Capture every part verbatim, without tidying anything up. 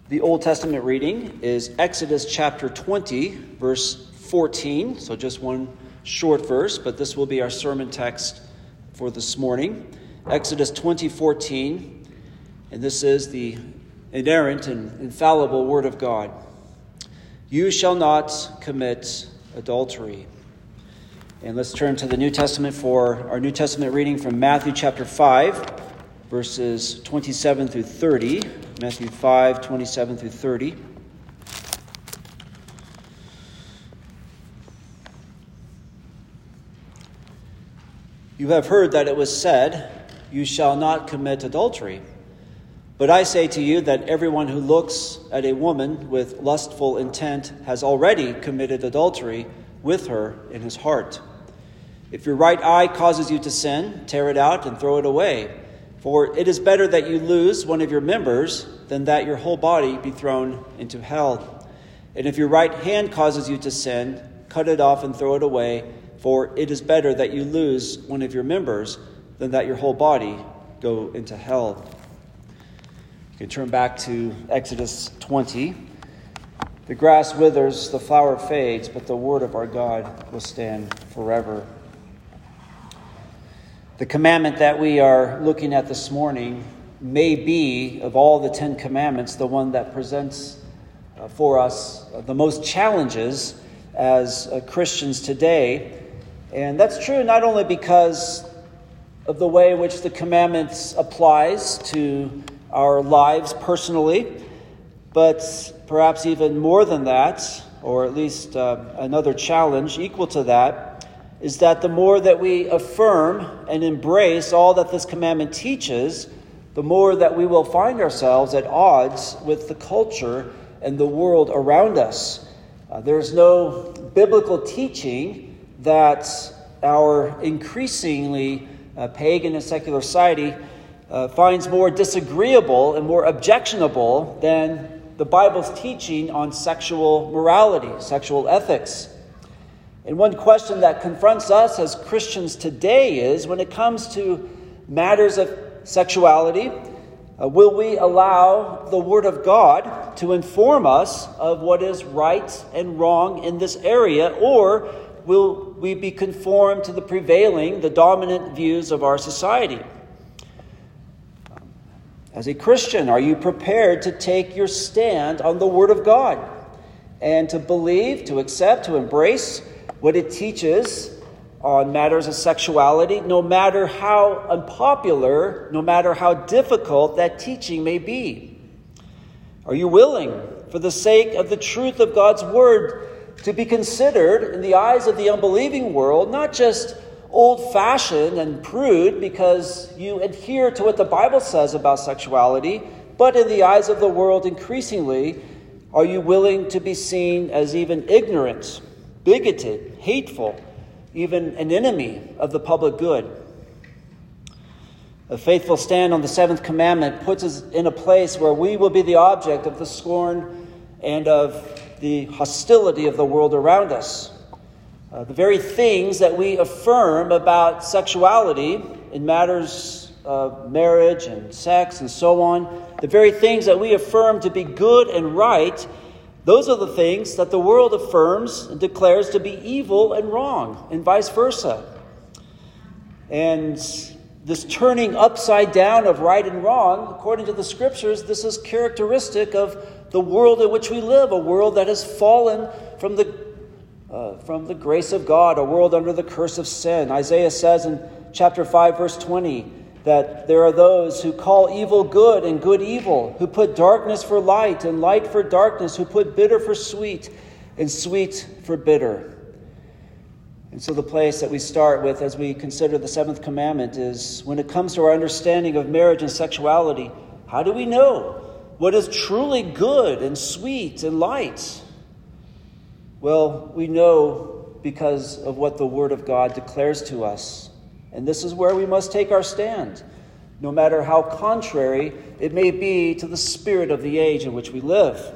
The Old Testament reading is Exodus chapter twenty, verse fourteen. So just one short verse, but this will be our sermon text for this morning. Exodus twenty, fourteen, and this is the inerrant and infallible Word of God. You shall not commit adultery. And let's turn to the New Testament for our New Testament reading from Matthew chapter five, verses twenty-seven through thirty. Matthew five, twenty-seven through thirty. You have heard that it was said, you shall not commit adultery. But I say to you that everyone who looks at a woman with lustful intent has already committed adultery with her in his heart. If your right eye causes you to sin, tear it out and throw it away. For it is better that you lose one of your members than that your whole body be thrown into hell. And if your right hand causes you to sin, cut it off and throw it away. For it is better that you lose one of your members than that your whole body go into hell. You can turn back to Exodus twenty. The grass withers, the flower fades, but the word of our God will stand forever. The commandment that we are looking at this morning may be, of all the Ten Commandments, the one that presents uh, for us uh, the most challenges as uh, Christians today. And that's true not only because of the way in which the commandments applies to our lives personally, but perhaps even more than that, or at least uh, another challenge equal to that, is that the more that we affirm and embrace all that this commandment teaches, the more that we will find ourselves at odds with the culture and the world around us. Uh, there's no biblical teaching that our increasingly uh, pagan and secular society uh, finds more disagreeable and more objectionable than the Bible's teaching on sexual morality, sexual ethics. And one question that confronts us as Christians today is, when it comes to matters of sexuality, uh, will we allow the Word of God to inform us of what is right and wrong in this area, or will we be conformed to the prevailing, the dominant views of our society? As a Christian, are you prepared to take your stand on the Word of God and to believe, to accept, to embrace what it teaches on matters of sexuality, no matter how unpopular, no matter how difficult that teaching may be? Are you willing, for the sake of the truth of God's Word, to be considered in the eyes of the unbelieving world, not just old-fashioned and prude because you adhere to what the Bible says about sexuality, but in the eyes of the world increasingly, are you willing to be seen as even ignorant, bigoted, hateful, even an enemy of the public good? A faithful stand on the seventh commandment puts us in a place where we will be the object of the scorn and of the hostility of the world around us. Uh, the very things that we affirm about sexuality in matters of marriage and sex and so on, the very things that we affirm to be good and right, those are the things that the world affirms and declares to be evil and wrong, and vice versa. And this turning upside down of right and wrong, according to the Scriptures, this is characteristic of the world in which we live, a world that has fallen from the uh, from the grace of God, a world under the curse of sin. Isaiah says in chapter five, verse twenty, that there are those who call evil good and good evil, who put darkness for light and light for darkness, who put bitter for sweet and sweet for bitter. And so the place that we start with as we consider the seventh commandment is, when it comes to our understanding of marriage and sexuality, how do we know what is truly good and sweet and light? Well, we know because of what the Word of God declares to us. And this is where we must take our stand, no matter how contrary it may be to the spirit of the age in which we live.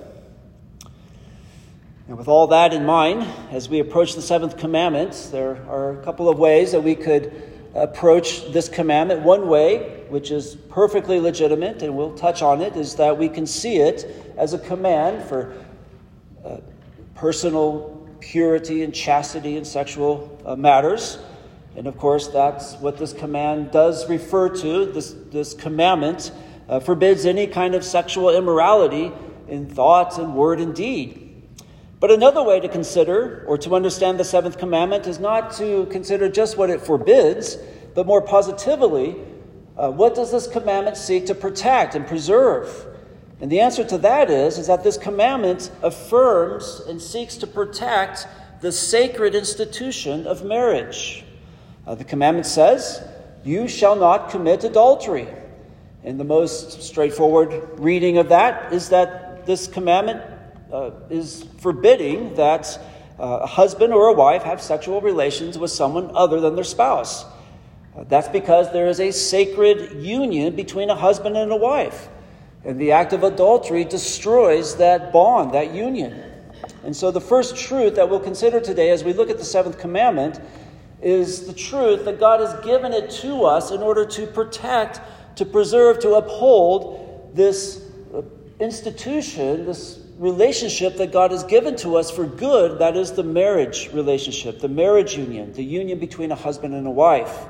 And with all that in mind, as we approach the seventh commandment, there are a couple of ways that we could approach this commandment. One way, which is perfectly legitimate, and we'll touch on it, is that we can see it as a command for uh, personal purity and chastity in sexual uh, matters. And of course, that's what this command does refer to. This, this commandment uh, forbids any kind of sexual immorality in thought and word and deed. But another way to consider or to understand the seventh commandment is not to consider just what it forbids, but more positively, uh, what does this commandment seek to protect and preserve? And the answer to that is, is that this commandment affirms and seeks to protect the sacred institution of marriage. Uh, the commandment says, "You shall not commit adultery." And the most straightforward reading of that is that this commandment uh, is forbidding that uh, a husband or a wife have sexual relations with someone other than their spouse. Uh, that's because there is a sacred union between a husband and a wife. And the act of adultery destroys that bond, that union. And so the first truth that we'll consider today as we look at the seventh commandment is the truth that God has given it to us in order to protect, to preserve, to uphold this institution, this relationship that God has given to us for good, that is the marriage relationship, the marriage union, the union between a husband and a wife.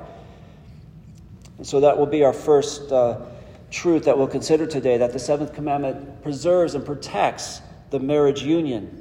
And so that will be our first uh, truth that we'll consider today, that the seventh commandment preserves and protects the marriage union.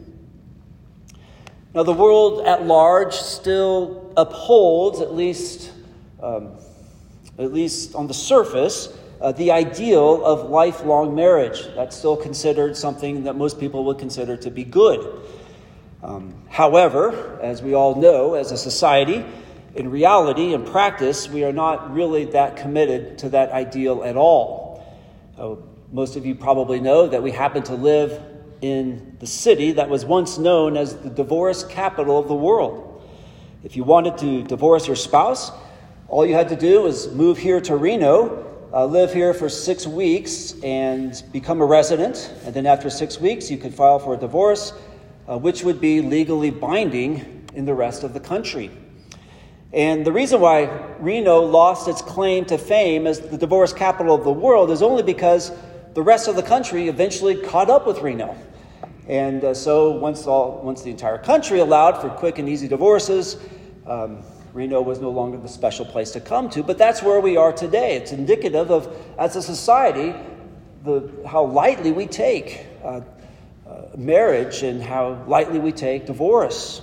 Now, the world at large still upholds, at least, um, at least on the surface, uh, the ideal of lifelong marriage. That's still considered something that most people would consider to be good. Um, however, as we all know, as a society, in reality, in practice, we are not really that committed to that ideal at all. Uh, most of you probably know that we happen to live in the city that was once known as the divorce capital of the world. If you wanted to divorce your spouse, all you had to do was move here to Reno, uh, live here for six weeks and become a resident. And then after six weeks, you could file for a divorce, uh, which would be legally binding in the rest of the country. And the reason why Reno lost its claim to fame as the divorce capital of the world is only because the rest of the country eventually caught up with Reno. And uh, so once all, once the entire country allowed for quick and easy divorces, um, Reno was no longer the special place to come to. But that's where we are today. It's indicative of, as a society, the how lightly we take uh, uh, marriage and how lightly we take divorce.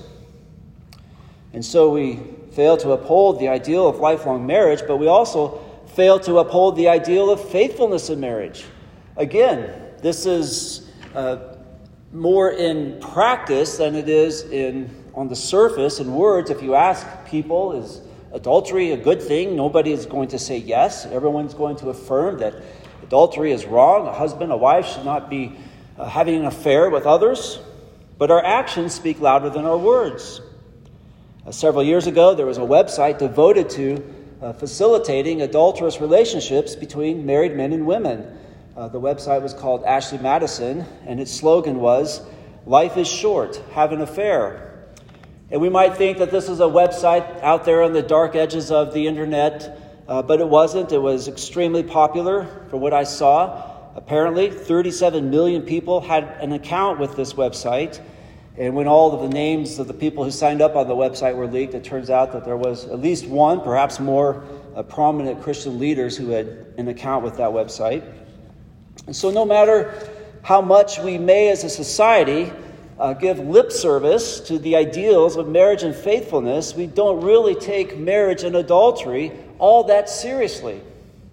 And so we fail to uphold the ideal of lifelong marriage, but we also fail to uphold the ideal of faithfulness in marriage. Again, this is uh, more in practice than it is in on the surface in words. If you ask people, is adultery a good thing? Nobody is going to say yes. Everyone's going to affirm that adultery is wrong. A husband, a wife should not be uh, having an affair with others. But our actions speak louder than our words. Uh, several years ago, there was a website devoted to uh, facilitating adulterous relationships between married men and women. Uh, the website was called Ashley Madison, and its slogan was, "Life is short, have an affair." And we might think that this is a website out there on the dark edges of the internet, uh, but it wasn't. It was extremely popular from what I saw. Apparently, thirty-seven million people had an account with this website. And when all of the names of the people who signed up on the website were leaked, it turns out that there was at least one, perhaps more, uh, prominent Christian leaders who had an account with that website. And so no matter how much we may as a society uh, give lip service to the ideals of marriage and faithfulness, we don't really take marriage and adultery all that seriously.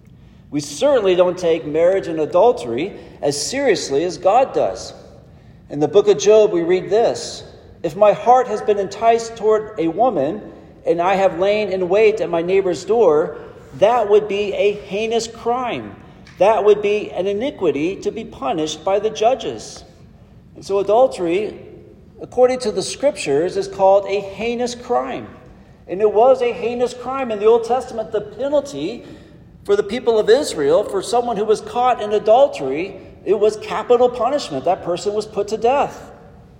We certainly don't take marriage and adultery as seriously as God does. In the book of Job, we read this: "If my heart has been enticed toward a woman, and I have lain in wait at my neighbor's door, that would be a heinous crime. That would be an iniquity to be punished by the judges." And so adultery, according to the scriptures, is called a heinous crime. And it was a heinous crime in the Old Testament. The penalty for the people of Israel, for someone who was caught in adultery, it was capital punishment. That person was put to death.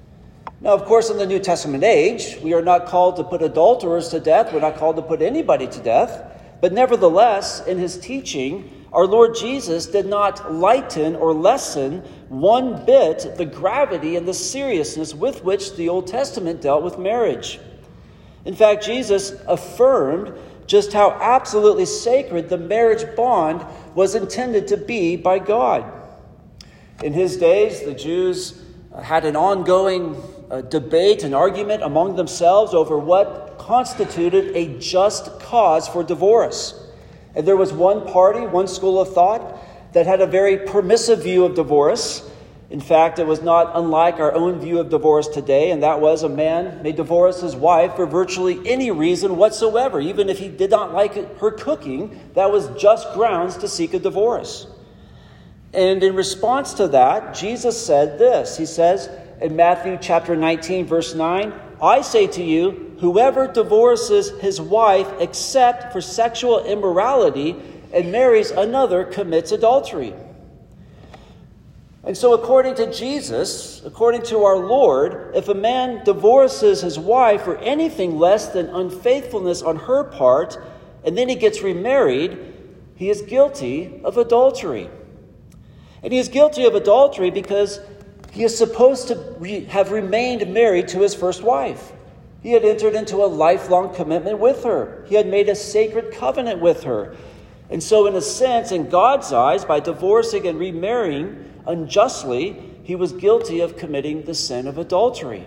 Now, of course, in the New Testament age, we are not called to put adulterers to death. We're not called to put anybody to death. But nevertheless, in his teaching, our Lord Jesus did not lighten or lessen one bit the gravity and the seriousness with which the Old Testament dealt with marriage. In fact, Jesus affirmed just how absolutely sacred the marriage bond was intended to be by God. In his days, the Jews had an ongoing uh, debate and argument among themselves over what constituted a just cause for divorce. And there was one party, one school of thought, that had a very permissive view of divorce. In fact, it was not unlike our own view of divorce today, and that was a man may divorce his wife for virtually any reason whatsoever. Even if he did not like her cooking, that was just grounds to seek a divorce. And in response to that, Jesus said this. He says in Matthew chapter nineteen, verse nine, "I say to you, whoever divorces his wife except for sexual immorality and marries another commits adultery." And so according to Jesus, according to our Lord, if a man divorces his wife for anything less than unfaithfulness on her part, and then he gets remarried, he is guilty of adultery. And he is guilty of adultery because he is supposed to re- have remained married to his first wife. He had entered into a lifelong commitment with her. He had made a sacred covenant with her. And so in a sense, in God's eyes, by divorcing and remarrying unjustly, he was guilty of committing the sin of adultery.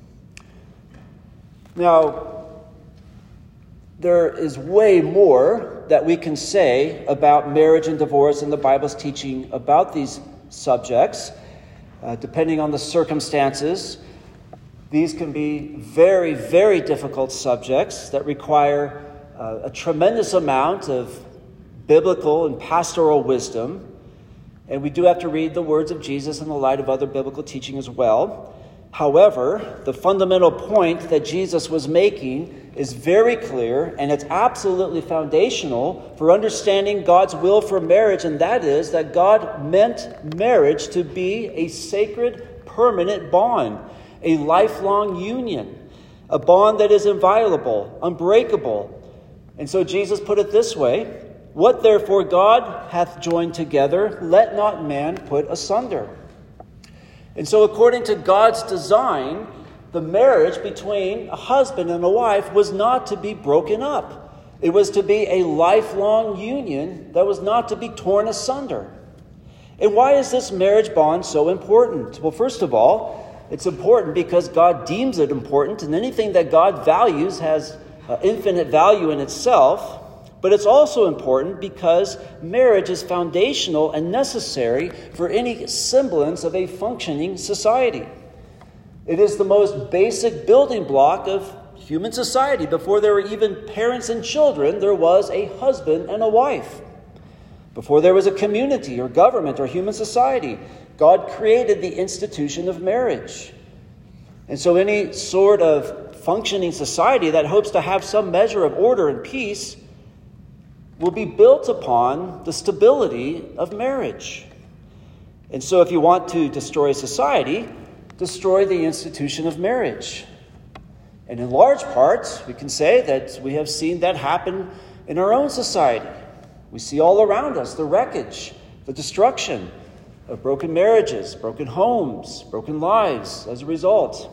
Now, there is way more that we can say about marriage and divorce in the Bible's teaching about these subjects, uh, depending on the circumstances. These can be very, very difficult subjects that require uh, a tremendous amount of biblical and pastoral wisdom. And we do have to read the words of Jesus in the light of other biblical teaching as well. However, the fundamental point that Jesus was making is very clear, and it's absolutely foundational for understanding God's will for marriage, and that is that God meant marriage to be a sacred, permanent bond, a lifelong union, a bond that is inviolable, unbreakable. And so Jesus put it this way: "What therefore God hath joined together, let not man put asunder." And so according to God's design, the marriage between a husband and a wife was not to be broken up. It was to be a lifelong union that was not to be torn asunder. And why is this marriage bond so important? Well, first of all, it's important because God deems it important, and anything that God values has uh, infinite value in itself. But it's also important because marriage is foundational and necessary for any semblance of a functioning society. It is the most basic building block of human society. Before there were even parents and children, there was a husband and a wife. Before there was a community or government or human society, God created the institution of marriage. And so any sort of functioning society that hopes to have some measure of order and peace will be built upon the stability of marriage. And so if you want to destroy society, destroy the institution of marriage. And in large part, we can say that we have seen that happen in our own society. We see all around us the wreckage, the destruction of broken marriages, broken homes, broken lives as a result.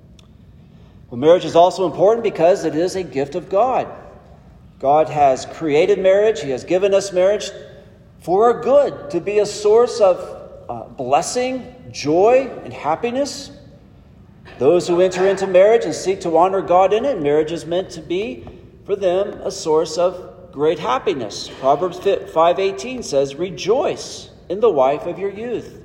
Well, marriage is also important because it is a gift of God. God has created marriage. He has given us marriage for our good, to be a source of uh, blessing, joy, and happiness. Those who enter into marriage and seek to honor God in it, marriage is meant to be, for them, a source of great happiness. Proverbs five eighteen says, "Rejoice in the wife of your youth."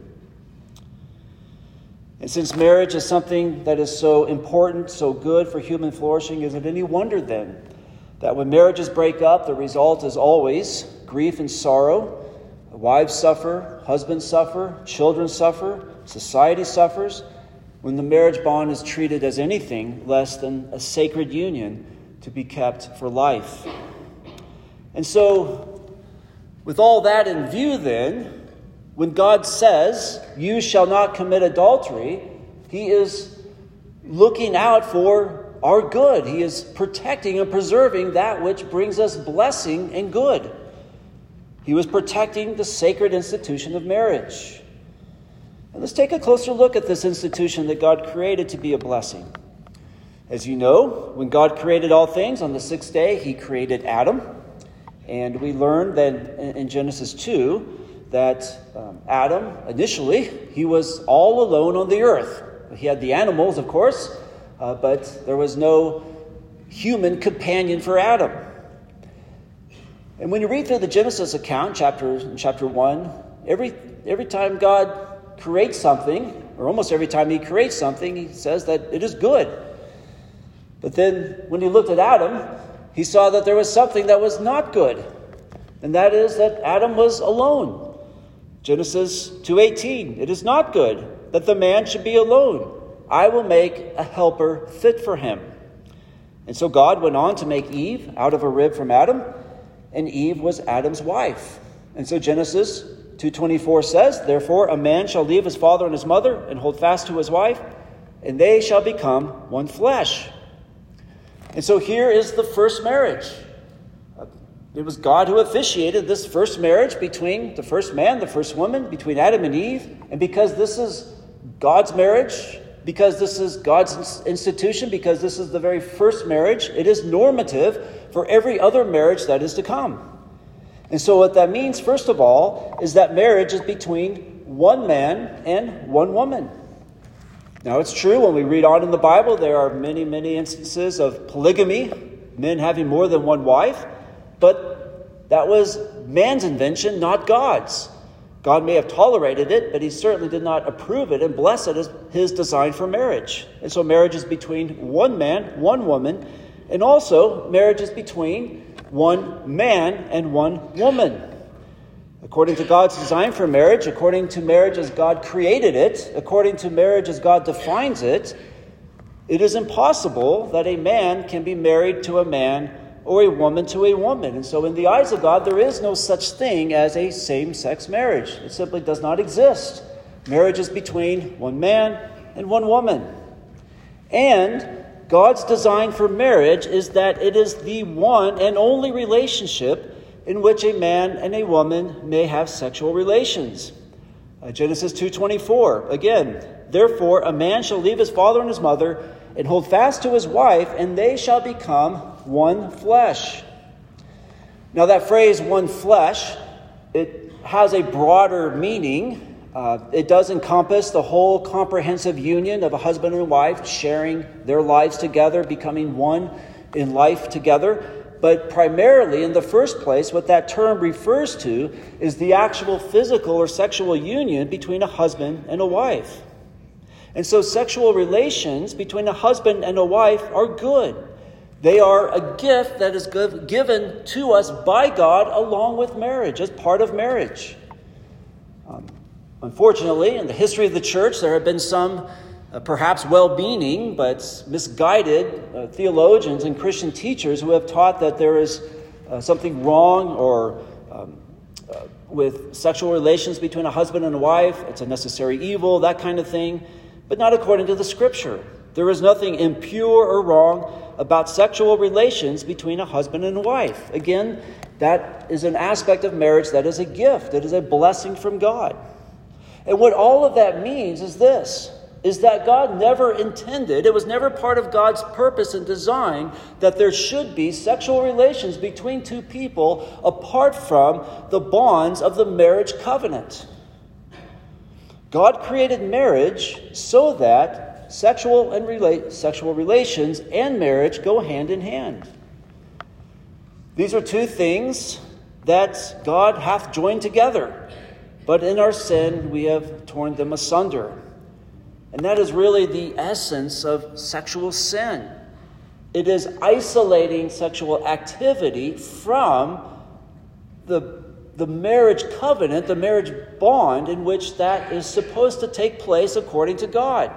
And since marriage is something that is so important, so good for human flourishing, is it any wonder then that when marriages break up, the result is always grief and sorrow? Wives suffer, husbands suffer, children suffer, society suffers, when the marriage bond is treated as anything less than a sacred union to be kept for life. And so, with all that in view then, when God says, "You shall not commit adultery," he is looking out for our good. He is protecting and preserving that which brings us blessing and good. He was protecting the sacred institution of marriage. And let's take a closer look at this institution that God created to be a blessing. As you know, when God created all things on the sixth day, he created Adam. And we learned that in Genesis two that um, Adam, initially, he was all alone on the earth. He had the animals, of course, uh, but there was no human companion for Adam. And when you read through the Genesis account, chapter, chapter one, every, every time God creates something, or almost every time he creates something, he says that it is good. But then when he looked at Adam, he saw that there was something that was not good. And that is that Adam was alone. Genesis two eighteen, it is not good that the man should be alone. I will make a helper fit for him. And so God went on to make Eve out of a rib from Adam, and Eve was Adam's wife. And so Genesis two twenty-four says, therefore a man shall leave his father and his mother and hold fast to his wife, and they shall become one flesh. And so here is the first marriage. It was God who officiated this first marriage between the first man, the first woman, between Adam and Eve. And because this is God's marriage, because this is God's institution, because this is the very first marriage, it is normative for every other marriage that is to come. And so what that means, first of all, is that marriage is between one man and one woman. Now, it's true, when we read on in the Bible, there are many, many instances of polygamy, men having more than one wife, but that was man's invention, not God's. God may have tolerated it, but he certainly did not approve it and bless it as his design for marriage. And so marriage is between one man, one woman, and also marriage is between one man and one woman. According to God's design for marriage, according to marriage as God created it, according to marriage as God defines it, it is impossible that a man can be married to a man or a woman to a woman. And so in the eyes of God, there is no such thing as a same-sex marriage. It simply does not exist. Marriage is between one man and one woman. And God's design for marriage is that it is the one and only relationship in which a man and a woman may have sexual relations. Uh, Genesis two twenty-four, again, therefore a man shall leave his father and his mother and hold fast to his wife, and they shall become one flesh. Now that phrase, one flesh, it has a broader meaning. Uh, it does encompass the whole comprehensive union of a husband and wife sharing their lives together, becoming one in life together. But primarily, in the first place, what that term refers to is the actual physical or sexual union between a husband and a wife. And so sexual relations between a husband and a wife are good. They are a gift that is given to us by God along with marriage, as part of marriage. Um, unfortunately, in the history of the church, there have been some Uh, perhaps well-meaning but misguided uh, theologians and Christian teachers who have taught that there is uh, something wrong or um, uh, with sexual relations between a husband and a wife. It's a necessary evil, that kind of thing, but not according to the Scripture. There is nothing impure or wrong about sexual relations between a husband and a wife. Again, that is an aspect of marriage that is a gift. It is a blessing from God. And what all of that means is this, is that God never intended, it was never part of God's purpose and design that there should be sexual relations between two people apart from the bonds of the marriage covenant. God created marriage so that sexual and rela- sexual relations and marriage go hand in hand. These are two things that God hath joined together, but in our sin we have torn them asunder. And that is really the essence of sexual sin. It is isolating sexual activity from the, the marriage covenant, the marriage bond in which that is supposed to take place according to God.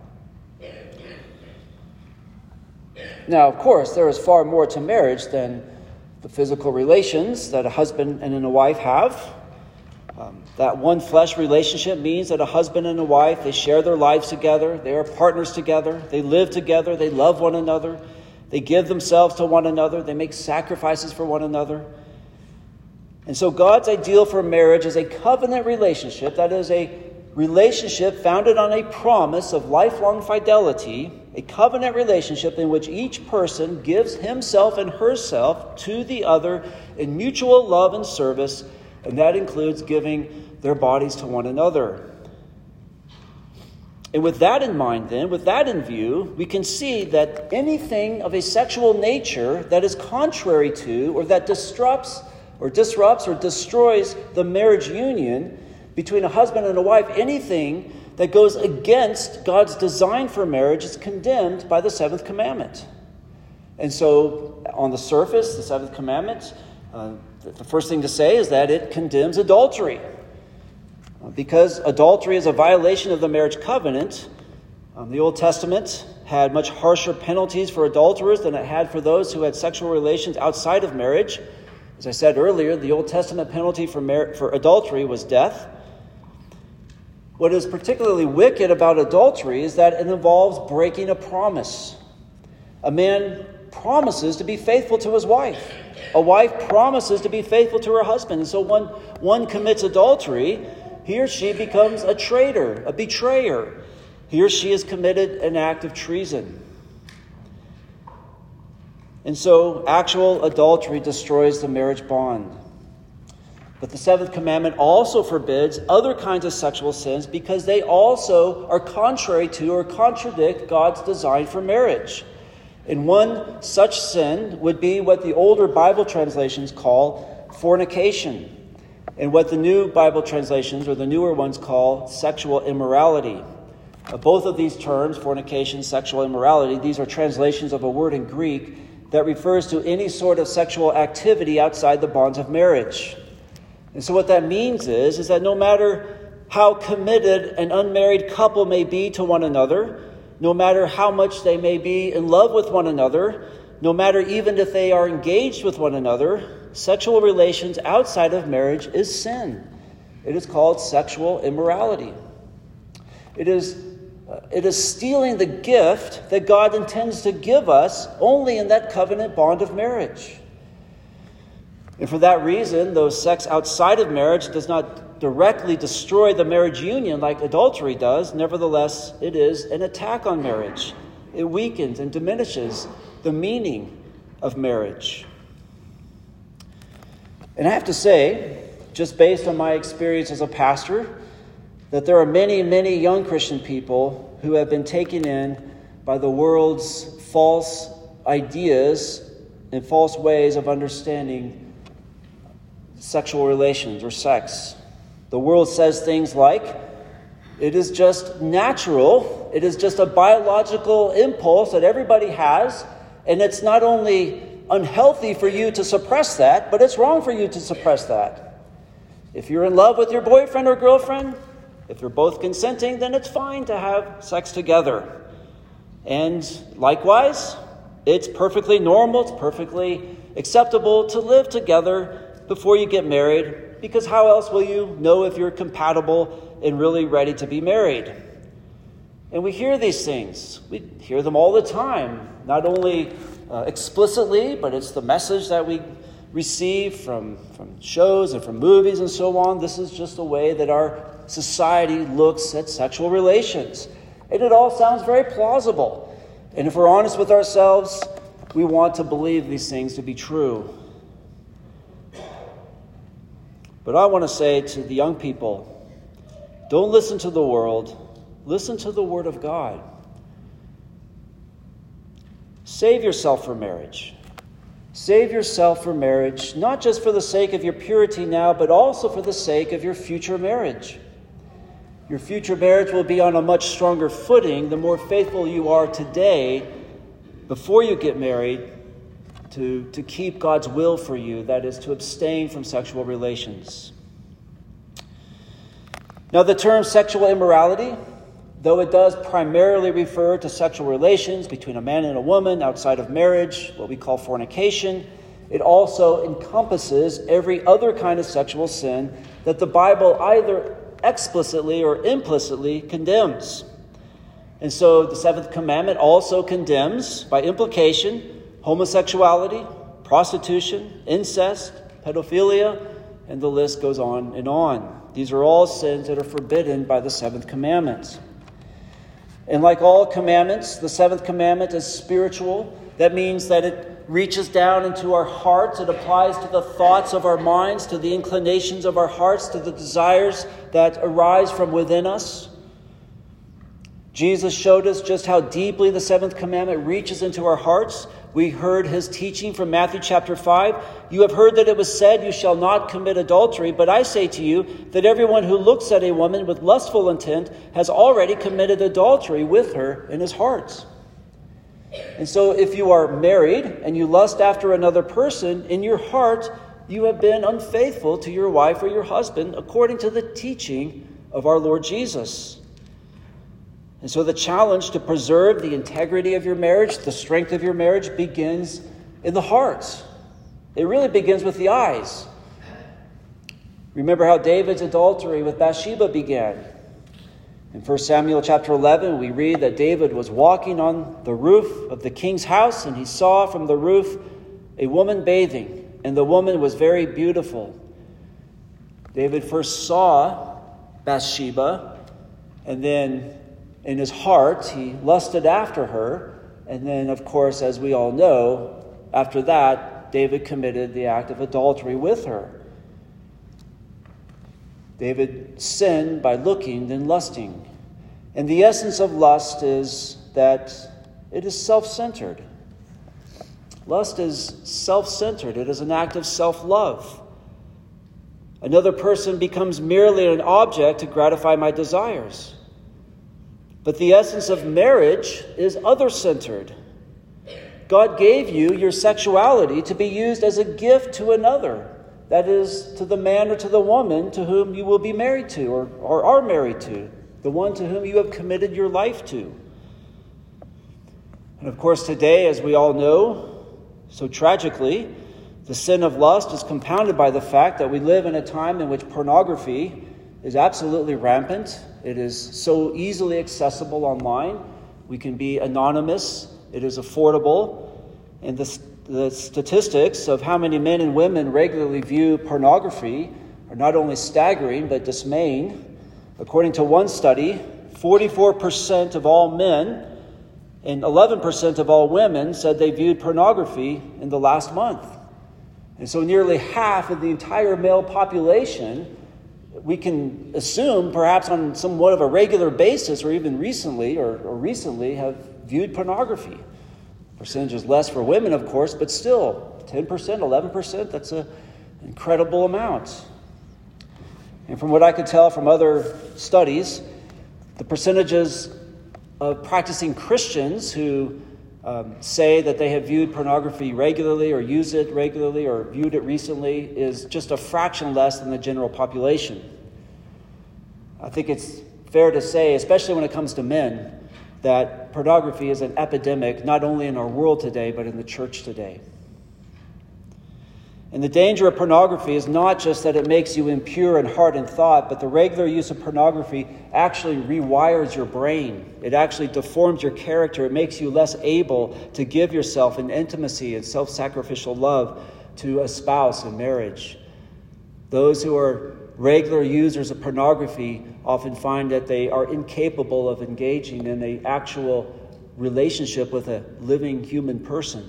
Now, of course, there is far more to marriage than the physical relations that a husband and a wife have. Um, that one flesh relationship means that a husband and a wife, they share their lives together. They are partners together. They live together. They love one another. They give themselves to one another. They make sacrifices for one another. And so God's ideal for marriage is a covenant relationship. That is a relationship founded on a promise of lifelong fidelity, a covenant relationship in which each person gives himself and herself to the other in mutual love and service, and that includes giving their bodies to one another. And with that in mind then, with that in view, we can see that anything of a sexual nature that is contrary to or that disrupts or disrupts or destroys the marriage union between a husband and a wife, anything that goes against God's design for marriage is condemned by the seventh commandment. And so on the surface, the seventh commandment, uh, the first thing to say is that it condemns adultery. Because adultery is a violation of the marriage covenant, um, the Old Testament had much harsher penalties for adulterers than it had for those who had sexual relations outside of marriage. As I said earlier, the Old Testament penalty for, mar- for adultery was death. What is particularly wicked about adultery is that it involves breaking a promise. A man promises to be faithful to his wife. A wife promises to be faithful to her husband. And so when one commits adultery, he or she becomes a traitor, a betrayer. He or she has committed an act of treason. And so actual adultery destroys the marriage bond. But the seventh commandment also forbids other kinds of sexual sins because they also are contrary to or contradict God's design for marriage. And one such sin would be what the older Bible translations call fornication, and what the new Bible translations or the newer ones call sexual immorality. Uh, both of these terms, fornication, sexual immorality, these are translations of a word in Greek that refers to any sort of sexual activity outside the bonds of marriage. And so what that means is, is that no matter how committed an unmarried couple may be to one another, no matter how much they may be in love with one another, no matter even if they are engaged with one another, sexual relations outside of marriage is sin. It is called sexual immorality. It is, uh, it is stealing the gift that God intends to give us only in that covenant bond of marriage. And for that reason, though sex outside of marriage does not directly destroy the marriage union like adultery does, nevertheless, it is an attack on marriage. It weakens and diminishes the meaning of marriage. And I have to say, just based on my experience as a pastor, that there are many, many young Christian people who have been taken in by the world's false ideas and false ways of understanding sexual relations or sex. The world says things like, it is just natural, it is just a biological impulse that everybody has, and it's not only unhealthy for you to suppress that, but it's wrong for you to suppress that. If you're in love with your boyfriend or girlfriend, if you're both consenting, then it's fine to have sex together. And likewise, it's perfectly normal, it's perfectly acceptable to live together before you get married, because how else will you know if you're compatible and really ready to be married? And we hear these things. We hear them all the time, not only uh, explicitly, but it's the message that we receive from, from shows and from movies and so on. This is just the way that our society looks at sexual relations. And it all sounds very plausible. And if we're honest with ourselves, we want to believe these things to be true. But I want to say to the young people, don't listen to the world. Listen to the Word of God. Save yourself for marriage. Save yourself for marriage, not just for the sake of your purity now, but also for the sake of your future marriage. Your future marriage will be on a much stronger footing the more faithful you are today before you get married to, to keep God's will for you, that is, to abstain from sexual relations. Now, the term sexual immorality, though it does primarily refer to sexual relations between a man and a woman outside of marriage, what we call fornication, it also encompasses every other kind of sexual sin that the Bible either explicitly or implicitly condemns. And so the seventh commandment also condemns, by implication, homosexuality, prostitution, incest, pedophilia, and the list goes on and on. These are all sins that are forbidden by the seventh commandment. And like all commandments, the seventh commandment is spiritual. That means that it reaches down into our hearts. It applies to the thoughts of our minds, to the inclinations of our hearts, to the desires that arise from within us. Jesus showed us just how deeply the seventh commandment reaches into our hearts. We heard his teaching from Matthew chapter five. You have heard that it was said, you shall not commit adultery. But I say to you that everyone who looks at a woman with lustful intent has already committed adultery with her in his heart. And so if you are married and you lust after another person, in your heart you have been unfaithful to your wife or your husband, according to the teaching of our Lord Jesus. And so the challenge to preserve the integrity of your marriage, the strength of your marriage, begins in the heart. It really begins with the eyes. Remember how David's adultery with Bathsheba began. In First Samuel chapter eleven, we read that David was walking on the roof of the king's house, and he saw from the roof a woman bathing, and the woman was very beautiful. David first saw Bathsheba, and then in his heart, he lusted after her. And then, of course, as we all know, after that, David committed the act of adultery with her. David sinned by looking, then lusting. And the essence of lust is that it is self-centered. Lust is self-centered. It is an act of self-love. Another person becomes merely an object to gratify my desires. But the essence of marriage is other-centered. God gave you your sexuality to be used as a gift to another. That is, to the man or to the woman to whom you will be married to or, or are married to, the one to whom you have committed your life to. And of course, today, as we all know, so tragically, the sin of lust is compounded by the fact that we live in a time in which pornography is absolutely rampant. It is so easily accessible online. We can be anonymous. It is affordable. And the, the statistics of how many men and women regularly view pornography are not only staggering, but dismaying. According to one study, forty-four percent of all men and eleven percent of all women said they viewed pornography in the last month. And so nearly half of the entire male population, we can assume, perhaps on somewhat of a regular basis, or even recently, or, or recently, have viewed pornography. Percentage is less for women, of course, but still, ten percent, eleven percent, that's an incredible amount. And from what I could tell from other studies, the percentages of practicing Christians who um, say that they have viewed pornography regularly or use it regularly or viewed it recently is just a fraction less than the general population. I think it's fair to say, especially when it comes to men, that pornography is an epidemic not only in our world today, but in the church today. And the danger of pornography is not just that it makes you impure in heart and thought, but the regular use of pornography actually rewires your brain. It actually deforms your character. It makes you less able to give yourself in intimacy and self-sacrificial love to a spouse in marriage. Those who are regular users of pornography often find that they are incapable of engaging in an actual relationship with a living human person.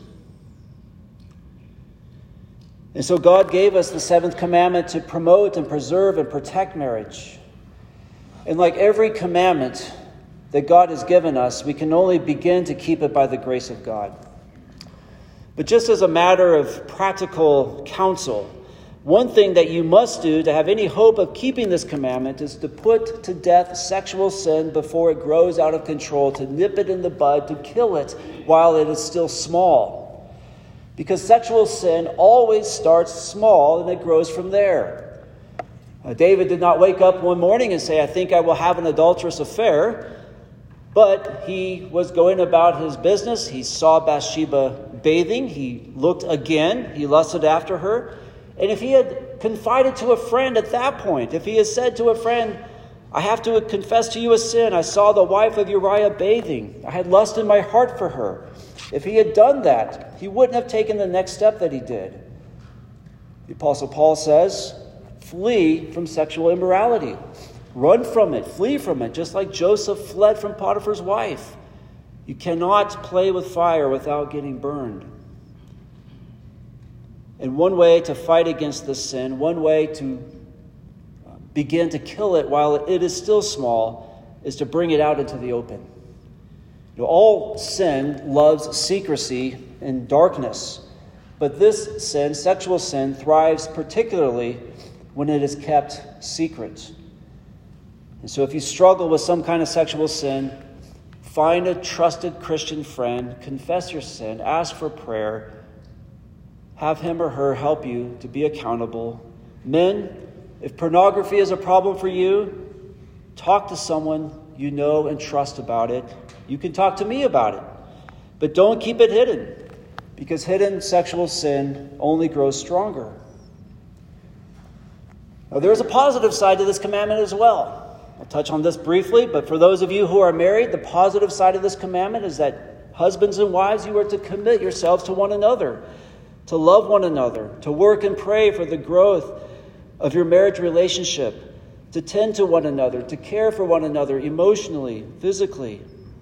And so God gave us the seventh commandment to promote and preserve and protect marriage. And like every commandment that God has given us, we can only begin to keep it by the grace of God. But just as a matter of practical counsel, one thing that you must do to have any hope of keeping this commandment is to put to death sexual sin before it grows out of control, to nip it in the bud, to kill it while it is still small. Because sexual sin always starts small and it grows from there. Uh, David did not wake up one morning and say, I think I will have an adulterous affair. But he was going about his business. He saw Bathsheba bathing. He looked again. He lusted after her. And if he had confided to a friend at that point, if he had said to a friend, I have to confess to you a sin. I saw the wife of Uriah bathing. I had lust in my heart for her. If he had done that, he wouldn't have taken the next step that he did. The Apostle Paul says, flee from sexual immorality. Run from it. Flee from it, just like Joseph fled from Potiphar's wife. You cannot play with fire without getting burned. And one way to fight against this sin, one way to begin to kill it while it is still small, is to bring it out into the open. You know, all sin loves secrecy and darkness, but this sin, sexual sin, thrives particularly when it is kept secret. And so if you struggle with some kind of sexual sin, find a trusted Christian friend, confess your sin, ask for prayer, have him or her help you to be accountable. Men, if pornography is a problem for you, talk to someone you know and trust about it. You can talk to me about it. But don't keep it hidden, because hidden sexual sin only grows stronger. Now, there is a positive side to this commandment as well. I'll touch on this briefly, but for those of you who are married, the positive side of this commandment is that husbands and wives, you are to commit yourselves to one another, to love one another, to work and pray for the growth of your marriage relationship, to tend to one another, to care for one another emotionally, physically.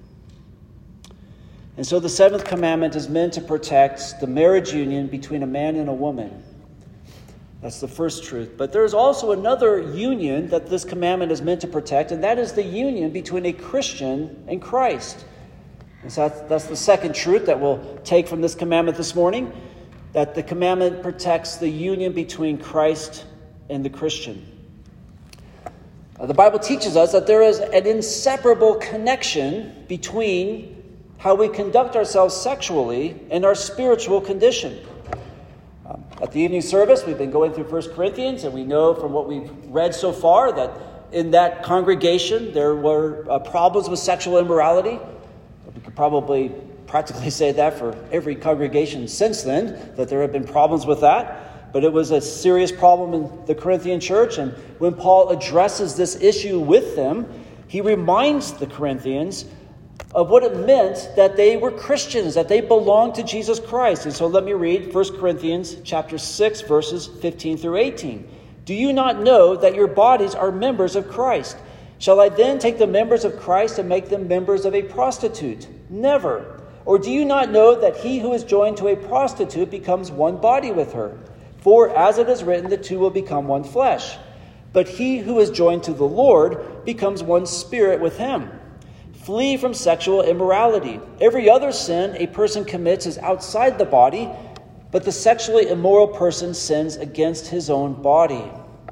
And so the seventh commandment is meant to protect the marriage union between a man and a woman. That's the first truth. But there's also another union that this commandment is meant to protect, and that is the union between a Christian and Christ. And so that's, that's the second truth that we'll take from this commandment this morning, that the commandment protects the union between Christ and the Christian. Uh, the Bible teaches us that there is an inseparable connection between how we conduct ourselves sexually and our spiritual condition. Um, at the evening service, we've been going through First Corinthians, and we know from what we've read so far that in that congregation there were uh, problems with sexual immorality. We could probably practically say that for every congregation since then, that there have been problems with that. But it was a serious problem in the Corinthian church. And when Paul addresses this issue with them, he reminds the Corinthians of what it meant that they were Christians, that they belonged to Jesus Christ. And so let me read First Corinthians chapter six, verses fifteen through eighteen. Do you not know that your bodies are members of Christ? Shall I then take the members of Christ and make them members of a prostitute? Never. Or do you not know that he who is joined to a prostitute becomes one body with her? For as it is written, the two will become one flesh. But he who is joined to the Lord becomes one spirit with him. Flee from sexual immorality. Every other sin a person commits is outside the body, but the sexually immoral person sins against his own body.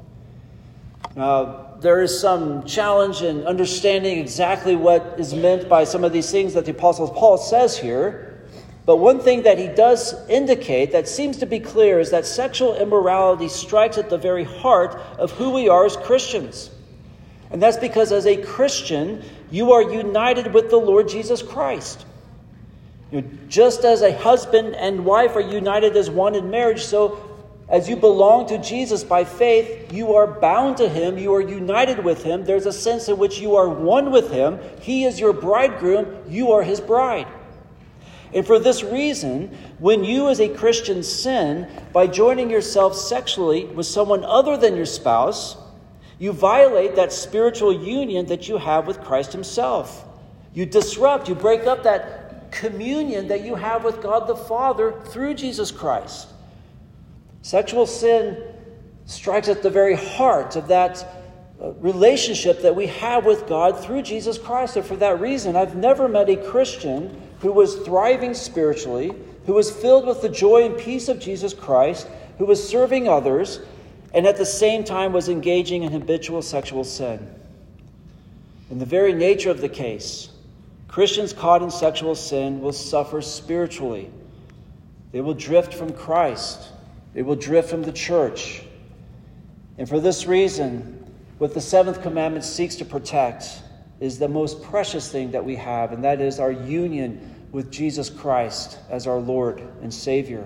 Now, there is some challenge in understanding exactly what is meant by some of these things that the Apostle Paul says here. But one thing that he does indicate that seems to be clear is that sexual immorality strikes at the very heart of who we are as Christians. And that's because as a Christian, you are united with the Lord Jesus Christ. You know, just as a husband and wife are united as one in marriage, so as you belong to Jesus by faith, you are bound to him, you are united with him. There's a sense in which you are one with him. He is your bridegroom, you are his bride. And for this reason, when you as a Christian sin by joining yourself sexually with someone other than your spouse, you violate that spiritual union that you have with Christ himself. You disrupt, you break up that communion that you have with God the Father through Jesus Christ. Sexual sin strikes at the very heart of that relationship that we have with God through Jesus Christ. And for that reason, I've never met a Christian who was thriving spiritually, who was filled with the joy and peace of Jesus Christ, who was serving others, and at the same time was engaging in habitual sexual sin. In the very nature of the case, Christians caught in sexual sin will suffer spiritually. They will drift from Christ. They will drift from the church. And for this reason, what the seventh commandment seeks to protect is the most precious thing that we have, and that is our union with Jesus Christ as our Lord and Savior.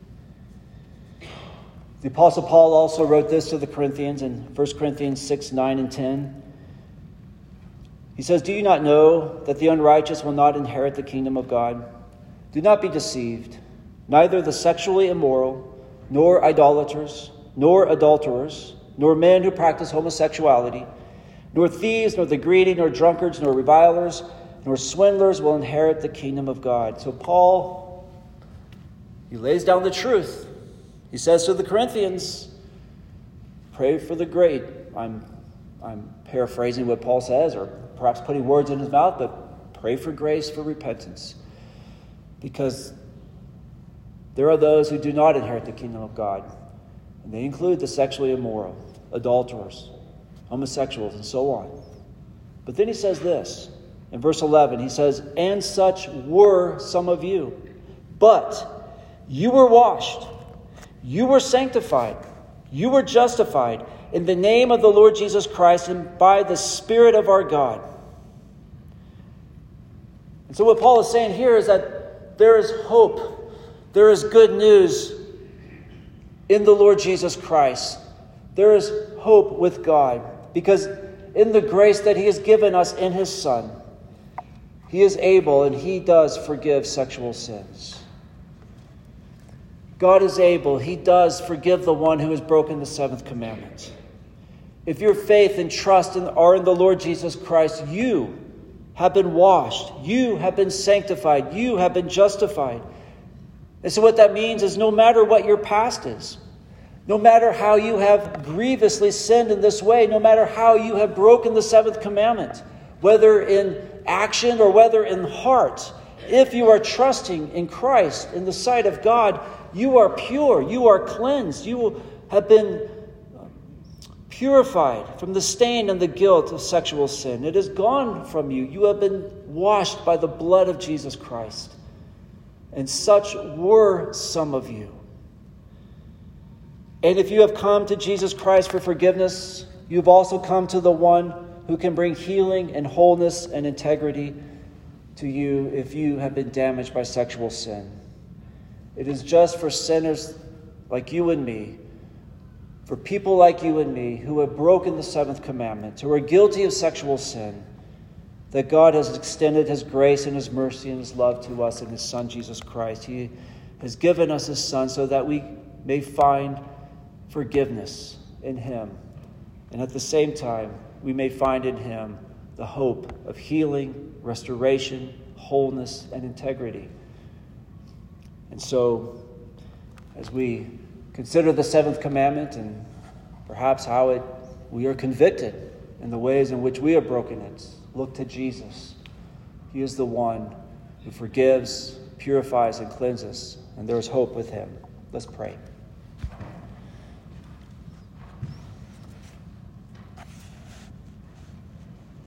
The Apostle Paul also wrote this to the Corinthians in First Corinthians six, nine, and ten. He says, "Do you not know that the unrighteous will not inherit the kingdom of God? Do not be deceived. Neither the sexually immoral, nor idolaters, nor adulterers, nor men who practice homosexuality, nor thieves, nor the greedy, nor drunkards, nor revilers, nor swindlers will inherit the kingdom of God." So Paul, he lays down the truth. He says to the Corinthians, pray for the great. I'm, I'm paraphrasing what Paul says, or perhaps putting words in his mouth, but pray for grace, for repentance. Because there are those who do not inherit the kingdom of God. And they include the sexually immoral, adulterers, homosexuals, and so on. But then he says this, in verse eleven, he says, "And such were some of you. But you were washed, you were sanctified, you were justified in the name of the Lord Jesus Christ and by the Spirit of our God." And so what Paul is saying here is that there is hope, there is good news in the Lord Jesus Christ. There is hope with God, because in the grace that he has given us in his Son, he is able and he does forgive sexual sins. God is able. He does forgive the one who has broken the seventh commandment. If your faith and trust in, are in the Lord Jesus Christ, you have been washed. You have been sanctified. You have been justified. And so what that means is no matter what your past is, no matter how you have grievously sinned in this way, no matter how you have broken the seventh commandment, whether in action or whether in heart, if you are trusting in Christ in the sight of God, you are pure, you are cleansed, you have been purified from the stain and the guilt of sexual sin. It is gone from you. You have been washed by the blood of Jesus Christ. And such were some of you. And if you have come to Jesus Christ for forgiveness, you've also come to the one who can bring healing and wholeness and integrity to you if you have been damaged by sexual sin. It is just for sinners like you and me, for people like you and me who have broken the seventh commandment, who are guilty of sexual sin, that God has extended his grace and his mercy and his love to us in his Son, Jesus Christ. He has given us his Son so that we may find forgiveness in him. And at the same time, we may find in him the hope of healing, restoration, wholeness, and integrity. And so, as we consider the seventh commandment and perhaps how it we are convicted in the ways in which we have broken it, look to Jesus. He is the one who forgives, purifies, and cleanses, and there is hope with him. Let's pray.